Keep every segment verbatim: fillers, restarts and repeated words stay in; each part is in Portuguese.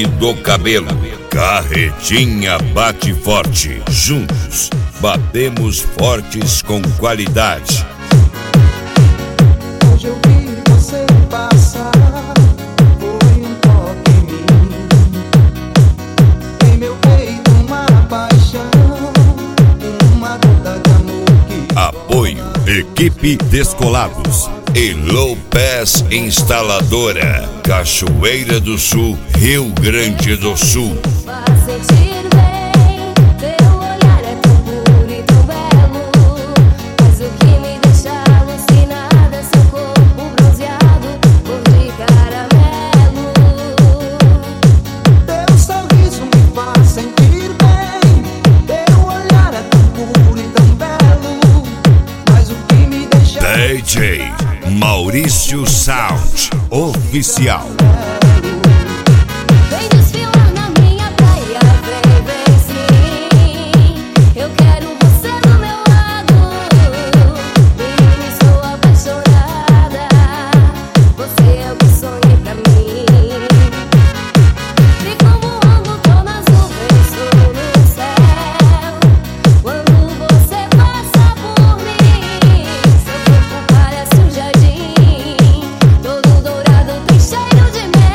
Golfe do Cabelo, Carretinha Bate Forte. Juntos, batemos fortes com qualidade. Hoje eu vi você passar, foi um toque em mim. Em meu peito uma paixão, uma gota de amor que... Apoio, Equipe Descolados e Low Pass Instaladora, Cachoeira do Sul, Rio Grande do Sul. Faz sentir bem, teu olhar é tão puro e tão belo. Mas o que me deixa alucinada é seu corpo bronzeado, cor de caramelo. Teu sorriso me faz sentir bem, teu olhar é tão puro e tão belo. Mas o que me deixa... D J Maurício Sound Oficial. Vem desfilar na minha praia, vem, vem sim. Eu quero você do meu lado. Menina, estou apaixonada. Você é o que sonhei pra mim. Vi como ando, tô nas nuvens, tô no céu. Quando você passa por mim, seu corpo parece um jardim, todo dourado, tem cheiro de mel.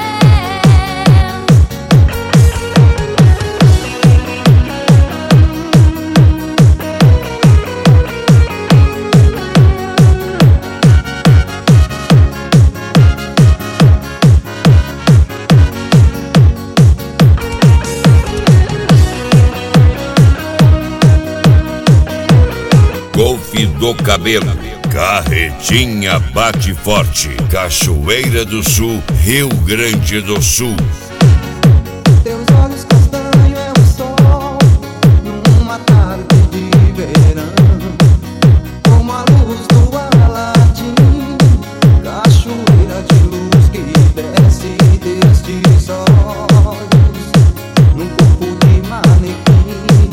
Golfe do Cabelo, Carretinha Bate Forte, Cachoeira do Sul, Rio Grande do Sul. Teus olhos castanhos é o sol numa tarde de verão, como a luz do Aladim, cachoeira de luz que desce destes olhos num corpo de manequim.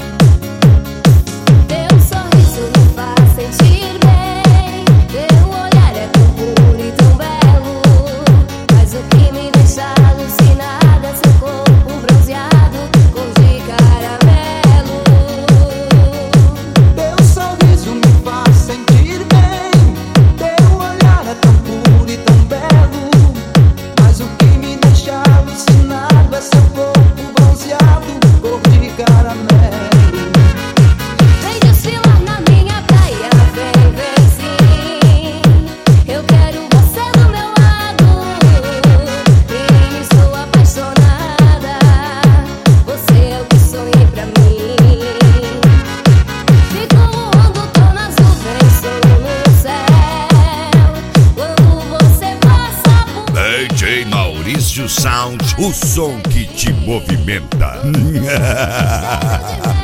Teu sorriso me faz sentir bem, teu olhar é tão puro e tão belo. Mas o que me deixa alucinada é seu corpo bronzeado, cor de caramelo. Teu sorriso me faz sentir bem, teu olhar é tão puro e tão belo. Mas o que me deixa alucinado é seu corpo bronzeado, cor de caramelo. Vem desfilar na minha praia, vem, vem sim. Eu quero você do meu lado. Menina, estou apaixonada. Você é o que sonhei pra mim. Vi como ando, tô nas nuvens, tô no céu. Quando você passa por... D J Maurício Sound, o som que te movimenta.